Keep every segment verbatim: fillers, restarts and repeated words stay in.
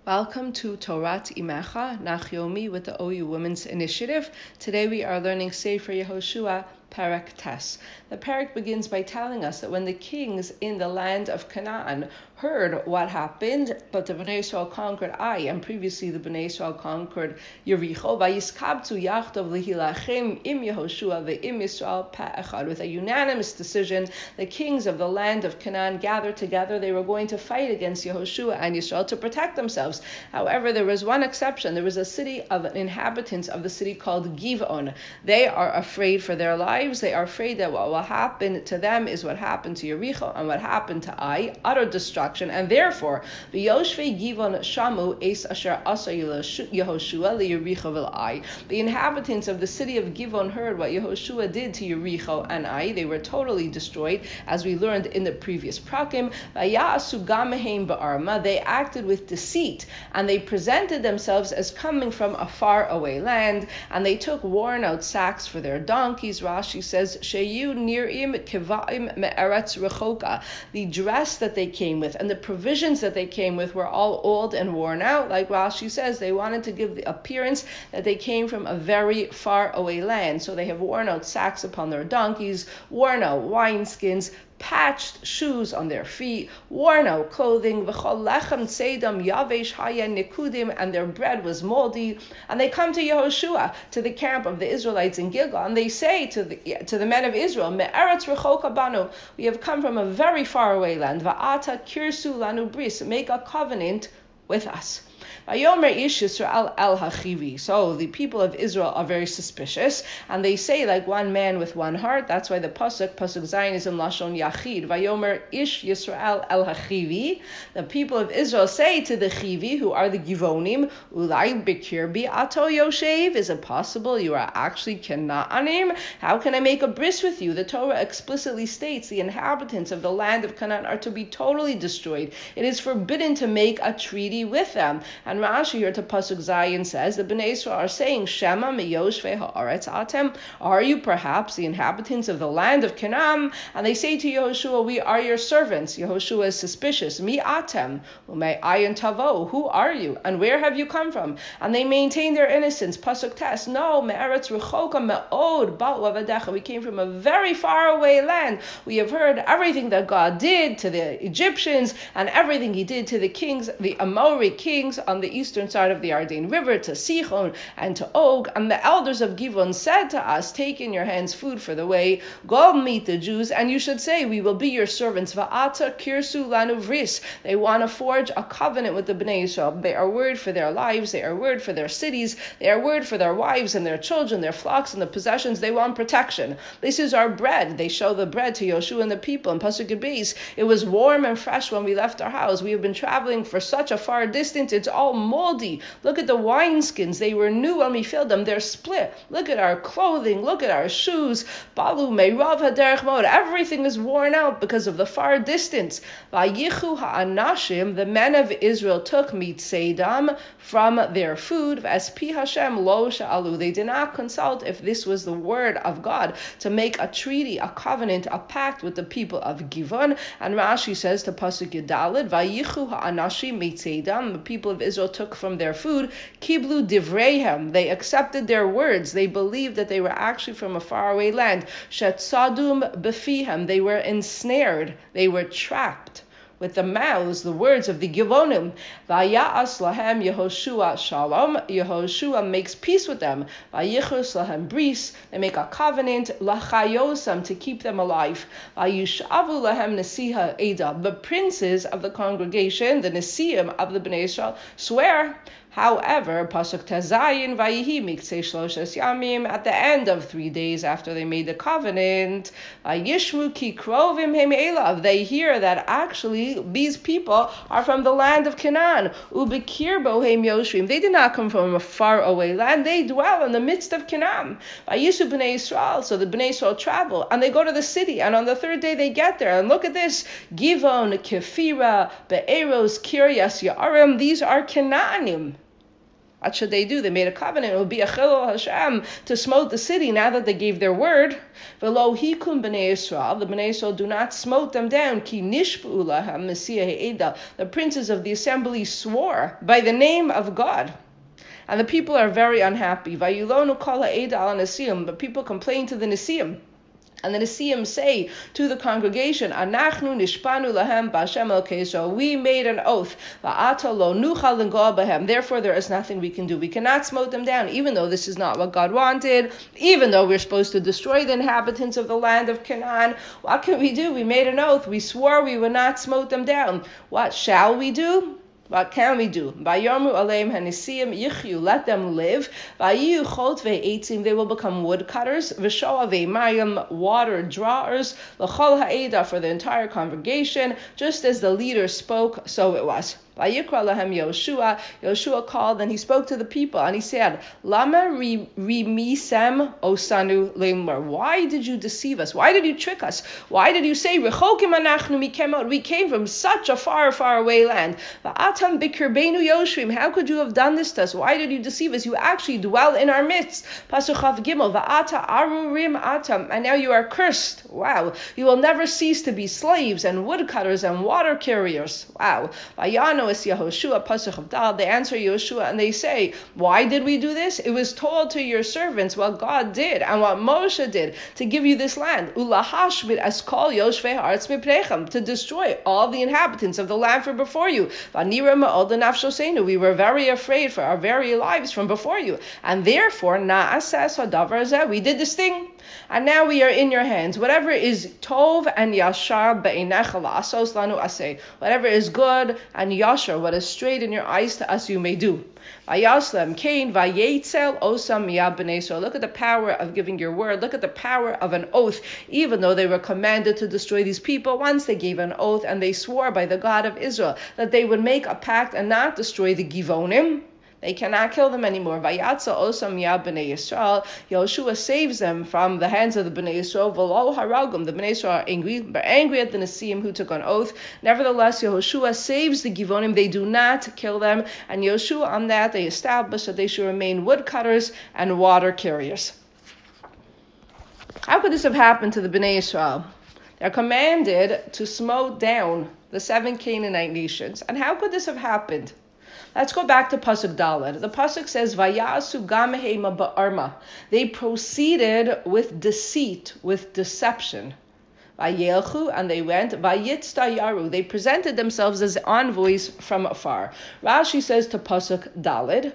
Welcome to Torat Imecha, Nachyomi with the O U Women's Initiative. Today we are learning Sefer Yehoshua, Perek Tes. The Perek begins by telling us that when the kings in the land of Canaan heard what happened, but the Bnei Israel conquered Ai, and previously the Bnei Israel conquered Yericho, Vayiskabtu Yachdav Lehilachem im Yehoshua ve'im Yisrael Pa'echad. With a unanimous decision, the kings of the land of Canaan gathered together. They were going to fight against Yehoshua and Yisrael to protect themselves. However, there was one exception. There was a city of inhabitants of the city called Givon. They are afraid for their lives. They are afraid that what will happen to them is what happened to Yericho and what happened to Ai, utter destruction. And therefore, the Yoshvei Givon Shamu Es Asher Asa Yehoshua LeYericho VeLai. The inhabitants of the city of Givon heard what Yehoshua did to Yericho and Ai. They were totally destroyed, as we learned in the previous prakim. Vayasu Gamehem Ba'arma. They acted with deceit, and they presented themselves as coming from a far away land, and they took worn out sacks for their donkeys. Rashi says, Sheyu Nirim Kevaim Me'eretz Rechoka. The dress that they came with and the provisions that they came with were all old and worn out. Like Rashi says, they wanted to give the appearance that they came from a very far away land. So they have worn out sacks upon their donkeys, worn out wineskins, patched shoes on their feet, worn out clothing, and their bread was moldy. And they come to Yehoshua, to the camp of the Israelites in Gilgal, and they say to the to the men of Israel, Me'eretz rechoka banu, we have come from a very far away land. Va'ata kirsu lanu bris, make a covenant with us. Vayomer ish Yisrael el hachivi. So the people of Israel are very suspicious, and they say like one man with one heart. That's why the pasuk pasuk Zayin is in lashon yachid. Vayomer ish Yisrael el hachivi. The people of Israel say to the chivi, who are the givonim, ulai bikirbi ato yoshev. Is it possible you are actually Canaanim? How can I make a bris with you? The Torah explicitly states the inhabitants of the land of Canaan are to be totally destroyed. It is forbidden to make a treaty with them. And Rashi here to pasuk Zayin says the Bnei Israel are saying, Shema miyoshvei haaretz atem. Are you perhaps the inhabitants of the land of Canaan? And they say to Yehoshua, we are your servants. Yehoshua is suspicious. Mi atem umei ayin tavo. Who are you and where have you come from? And they maintain their innocence. Pasuk Tes. No, me'eretz rechoka me'od ba'u avadecha. We came from a very far away land. We have heard everything that God did to the Egyptians and everything He did to the kings, the Amorite kings on the eastern side of the Ardein River, to Sichon and to Og. And the elders of Givon said to us, take in your hands food for the way, go meet the Jews, and you should say, we will be your servants. Va'ata kirsu lanu vris. They want to forge a covenant with the Bnei Israel. They are worried for their lives, they are worried for their cities, they are worried for their wives and their children, their flocks and the possessions. They want protection. This is our bread. They show the bread to Yoshua and the people. In Pasuk Beis, it was warm and fresh when we left our house. We have been traveling for such a far distance. It's all moldy. Look at the wineskins. They were new when we filled them. They're split. Look at our clothing. Look at our shoes. Balu meirav haderech mod. Everything is worn out because of the far distance. Vayichu ha'anashim. The men of Israel took mitzeidam from their food. As pi Hashem lo sha'alu. They did not consult if this was the word of God to make a treaty, a covenant, a pact with the people of Givon. And Rashi says to pasuk Yudalid, Vayichu ha'anashim mitzeidam. The people of Israel took from their food, kiblu divreihem. They accepted their words. They believed that they were actually from a faraway land. Shetsadum befihem. They were ensnared. They were trapped with the mouths, the words of the Givonim. Vaya'as lahem Yehoshua shalom. Yehoshua makes peace with them. Vayichus lahem bris. They make a covenant, lachayosam, to keep them alive. Vayishavu lahem nesiha eda. The princes of the congregation, the nesiim of the Bnei Israel, swear. However, pasuk Tezayin vayihi miktzei shloshes yamim. At the end of three days after they made the covenant, vayishmu ki krovim hem elav. They hear that actually these people are from the land of Canaan. Ubekirbo hem yoshrim. They did not come from a far away land. They dwell in the midst of Canaan. Vayishu bnei Israel. So the bnei Israel travel and they go to the city. And on the third day they get there. And look at this: Givon, Kefira, Be'eros, Kiryas Yarim. These are Canaanim. What should they do? They made a covenant. It would be a chilul Hashem to smote the city now that they gave their word. V'lo hikum b'nei Yisrael. The b'nei Yisrael do not smote them down. Ki nishb'u lahem Messiah He'eda. The princes of the assembly swore by the name of God. And the people are very unhappy. Vayulonu kol ha'eda al nesiim. The people complain to the nesiim. And the Nesiim say to the congregation, Anachnu nishpanu lahem b'Hashem Elokei Yisrael. We made an oath. Va'ata lo nuchal l'ngoa b'hem. Therefore, there is nothing we can do. We cannot smote them down, even though this is not what God wanted, even though we're supposed to destroy the inhabitants of the land of Canaan. What can we do? We made an oath. We swore we would not smote them down. What shall we do? What can we do? Vayomu aleim hanesiim yichyu, let them live. Vayu chot ve'etzim, they will become woodcutters. V'shoa ve'mayim, water drawers. L'chol ha'eda, for the entire congregation. Just as the leader spoke, so it was. Vayikra lahem Yoshua. Yoshua called and he spoke to the people and he said, Lama rimisem osanu lemar. Why did you deceive us? Why did you trick us? Why did you say, Rechokim anachnu mikemot? We came from such a far, far away land. Va'atam bikirbeinu yoshrim. How could you have done this to us? Why did you deceive us? You actually dwell in our midst. Pasuchav gimel. Va'ata arurim atam. And now you are cursed. Wow. You will never cease to be slaves and woodcutters and water carriers. Wow. Vayano Yehoshua, Pasuk of Dal, they answer Yehoshua and they say, why did we do this? It was told to your servants what God did and what Moshe did to give you this land. Ulahash eskol yoshvei haaretz mipnechem, to destroy all the inhabitants of the land from before you. Vanira ma'od lenafshosenu, we were very afraid for our very lives from before you. And therefore, na'asas hadavar hazeh, we did this thing. And now we are in your hands. Whatever is tov and yashar be'einecha la'asos lanu aseh. Whatever is good and yashar, what is straight in your eyes to us, you may do. Vayaslem kain vayetzel osam miyad b'nei Yisrael. Look at the power of giving your word. Look at the power of an oath. Even though they were commanded to destroy these people, once they gave an oath and they swore by the God of Israel that they would make a pact and not destroy the Givonim, they cannot kill them anymore. Vayatza osam miyad b'nei Yisrael. Yoshua saves them from the hands of the b'nei Yisrael. V'lo haragum. The b'nei Yisrael are angry, but angry at the Nesiim who took an oath. Nevertheless, Yehoshua saves the Givonim. They do not kill them. And Yoshua, on that, they establish that they should remain woodcutters and water carriers. How could this have happened to the b'nei Yisrael? They're commanded to smote down the seven Canaanite nations. And how could this have happened? Let's go back to Pasuk Daled. The Pasuk says, Vayasu gamehema ba'arma. They proceeded with deceit, with deception. Vayelchu, and they went. Vayitztayaru. They presented themselves as envoys from afar. Rashi says to Pasuk Daled,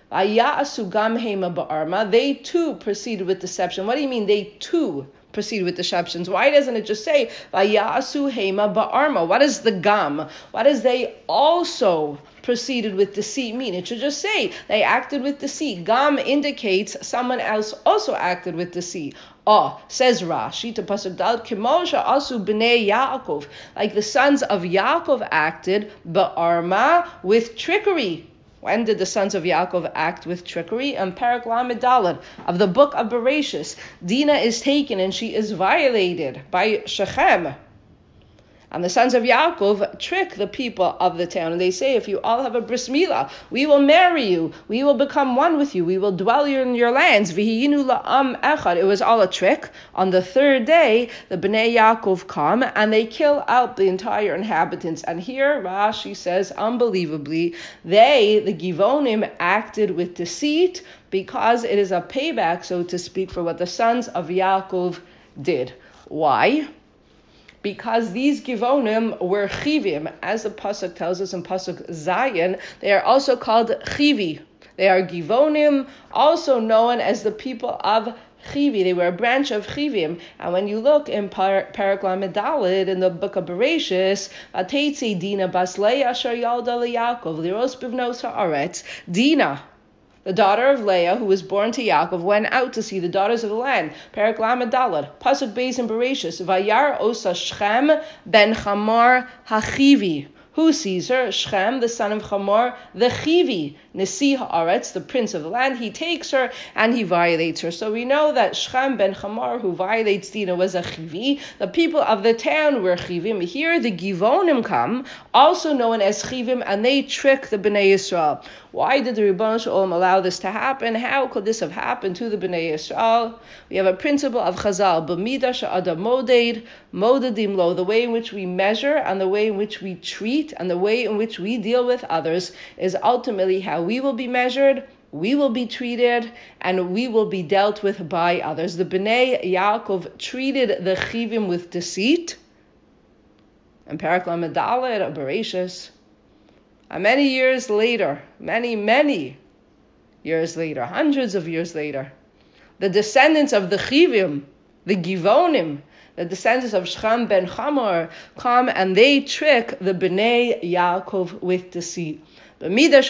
Vayasu gamehema ba'arma. They too proceeded with deception. What do you mean they too proceed with deceptions? Why doesn't it just say Vayasu hema ba'arma? What is the gam? What does they also proceeded with deceit mean? It should just say they acted with deceit. Gam indicates someone else also acted with deceit. Oh, says Rashi to Pasuk Dal, Kimosha asu b'nei Yaakov, like the sons of Yaakov acted ba'arma, with trickery. When did the sons of Yaakov act with trickery? And Parak Lamed Daled of the book of Bereshis, Dinah is taken and she is violated by Shechem. And the sons of Yaakov trick the people of the town. And they say, if you all have a bris milah, we will marry you. We will become one with you. We will dwell in your lands. V'hiyinu la'am echad. It was all a trick. On the third day, the Bnei Yaakov come and they kill out the entire inhabitants. And here Rashi says, unbelievably, they, the Givonim, acted with deceit because it is a payback, so to speak, for what the sons of Yaakov did. Why? Because these Givonim were Chivim, as the Pasuk tells us in Pasuk Zayin, they are also called Chivi. They are Givonim, also known as the people of Chivi. They were a branch of Chivim. And when you look in Parak Lamed Daled in the book of Bereshis, Vateitzi Dina bas Leah asher yalda leYaakov liros bivnos haaretz. Dina, the daughter of Leah, who was born to Yaakov, went out to see the daughters of the land. Parak Lamed Daled, Pasuk Beis in Bereshis, Vayar osa Shechem ben Chamar hachivi. Who sees her? Shechem, the son of Hamor, the Chivi, Nesi Haaretz, the prince of the land. He takes her and he violates her. So we know that Shechem ben Hamor, who violates Dinah, was a Chivi. The people of the town were Chivim. Here the Givonim come, also known as Chivim, and they trick the Bnei Yisrael. Why did the Ribbon Shalom allow this to happen? How could this have happened to the Bnei Yisrael? We have a principle of Chazal, B'midah she'adam moded, modedim lo, the way in which we measure and the way in which we treat and the way in which we deal with others is ultimately how we will be measured, we will be treated, and we will be dealt with by others. The Bnei Yaakov treated the Chivim with deceit, and Parak Lamed Daled, Bereshis. And many years later, many, many years later, hundreds of years later, the descendants of the Chivim, the Givonim, the descendants of Shechem ben Hamor, come and they trick the Bnei Yaakov with deceit. What we do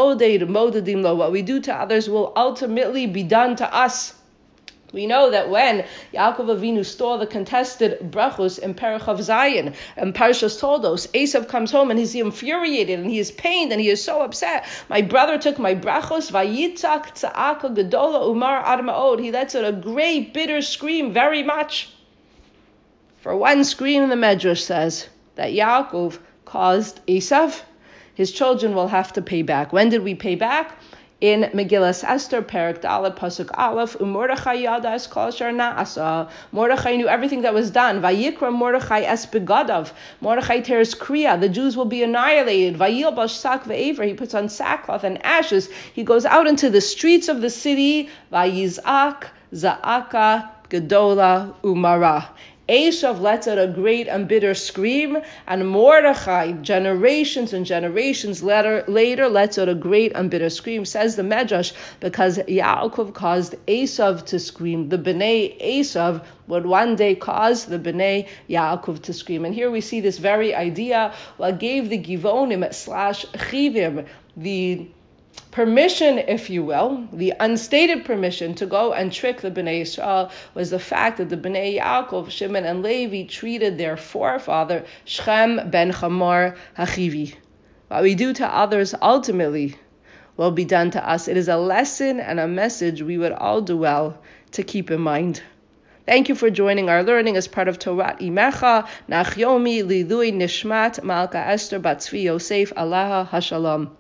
to others will ultimately be done to us. We know that when Yaakov Avinu stole the contested brachos in Perichav Zayin and Parshas Toldos, Esav comes home and he's infuriated and he is pained and he is so upset. My brother took my brachos, vayitzak tza'aka gedola umar ad ma'od. He lets out a great bitter scream, very much. For one scream, the Medrash says that Yaakov caused Esav. His children will have to pay back. When did we pay back? In Megillas Esther, Perek Dalet, Pasuk Aleph, Mordechai yada es kol asher na'asa. Mordechai knew everything that was done. Vayikra Mordechai es begadav. Mordechai tears kriya. The Jews will be annihilated. Vayil bash sak ve'aver. He puts on sackcloth and ashes. He goes out into the streets of the city. Vayizak za'aka gedola umara. Esav lets out a great and bitter scream, and Mordechai, generations and generations later, later lets out a great and bitter scream, says the Medrash, because Yaakov caused Esav to scream. The Bnei Esav would one day cause the Bnei Yaakov to scream. And here we see this very idea, what gave the Givonim slash Chivim the permission, if you will, the unstated permission to go and trick the Bnei Yisrael was the fact that the Bnei Yaakov, Shimon, and Levi treated their forefather, Shechem ben Hamor HaChivi. What we do to others ultimately will be done to us. It is a lesson and a message we would all do well to keep in mind. Thank you for joining our learning as part of Torat Imecha, Nachyomi, Lidui Nishmat, Malka Esther, Bat Tzvi Yosef, Allah HaShalom.